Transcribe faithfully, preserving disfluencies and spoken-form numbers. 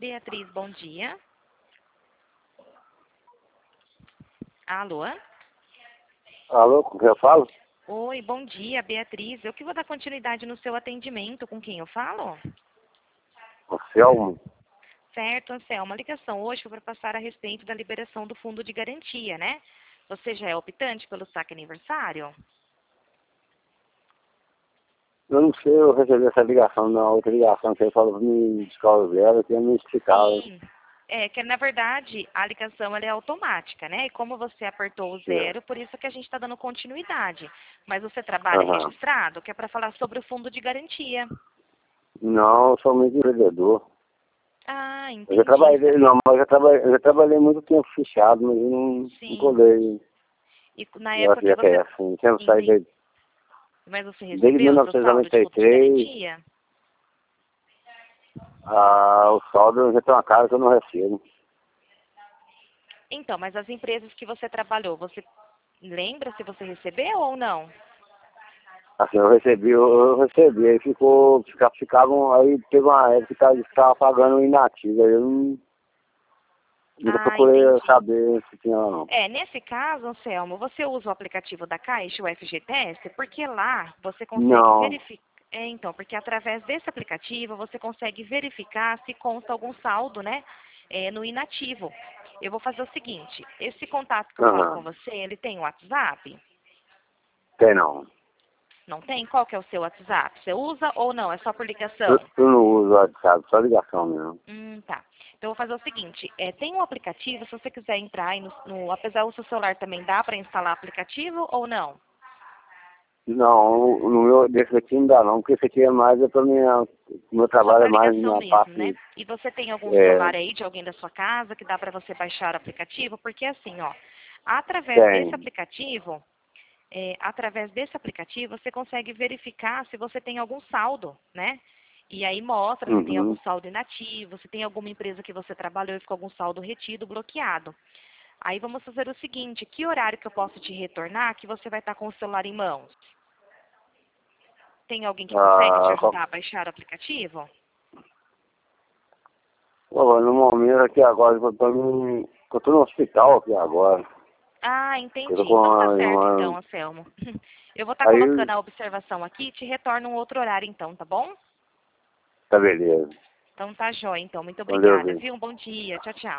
Beatriz, bom dia. Alô? Alô, com quem eu falo? Oi, bom dia, Beatriz. Eu que vou dar continuidade no seu atendimento. Com quem eu falo? O Selmo. Certo, Anselmo. A ligação hoje foi para passar a respeito da liberação do fundo de garantia, né? Você já é optante pelo saque aniversário? Eu não sei, eu recebi essa ligação, na outra ligação que ele falou pra me escola zero, que eu não explicava. Sim. É que, na verdade, a ligação ela é automática, né? E como você apertou o É. zero, por isso que a gente está dando continuidade. Mas você trabalha Aham. registrado, que é para falar sobre o fundo de garantia. Não, eu sou muito empreendedor. Ah, Eu já entendi. trabalhei, não, mas eu já trabalhei, eu já trabalhei muito tempo fechado, mas eu não, não Sim. colei. E na Eu acho época que que já que é você... assim. Sempre saí Entendi. desde, Mas você desde recebeu o seu saldo de fundo de mil novecentos e noventa e três, garantia? ah, o saldo eu já tenho uma casa que eu não recebo. Então, mas as empresas que você trabalhou, você lembra se você recebeu ou não? Assim, eu recebi, eu, eu recebi, aí ficou, fica- ficavam, aí teve uma época que tava, ficava pagando inativo, aí eu não, nunca Ah, procurei entendi. saber se tinha ou não. É, nesse caso, Anselmo, você usa o aplicativo da Caixa, o F G T S, porque lá você consegue Não. verificar. É, então, porque através desse aplicativo você consegue verificar se consta algum saldo, né, é, no inativo. Eu vou fazer o seguinte: esse contato que eu falo com Aham. você, ele tem WhatsApp? Tem não. Não tem? Qual que é o seu WhatsApp? Você usa ou não? É só por Eu, ligação? eu não uso WhatsApp, só ligação mesmo. Hum, tá. Então, eu vou fazer o seguinte, é, tem um aplicativo, se você quiser entrar aí no, no apesar do seu celular também, dá para instalar aplicativo ou não? Não, no meu, desse aqui não dá não, porque esse aqui é mais é pra minha, o meu Só trabalho é para mais ligação na mesmo, né? parte, E você tem algum é, celular aí de alguém da sua casa que dá para você baixar o aplicativo? Porque assim, ó, através desse tem. aplicativo, é, através desse aplicativo, você consegue verificar se você tem algum saldo, né? E aí mostra se tem algum Uhum. saldo inativo, se tem alguma empresa que você trabalhou e ficou algum saldo retido, bloqueado. Aí vamos fazer o seguinte, que horário que eu posso te retornar que você vai estar com o celular em mãos? Tem alguém que consegue te Ah, qual, ajudar a baixar o aplicativo? pô, no momento aqui agora, que eu tô no, eu tô no hospital aqui agora. Ah, Eu tô entendi. com Então tá uma, certo então, uma Anselmo. Eu vou estar aí, colocando a observação aqui e te retorno um outro horário então, tá bom? tá beleza. Então tá jóia, então. Muito Valeu, obrigada, viu? viu? Um bom dia. Tchau, tchau.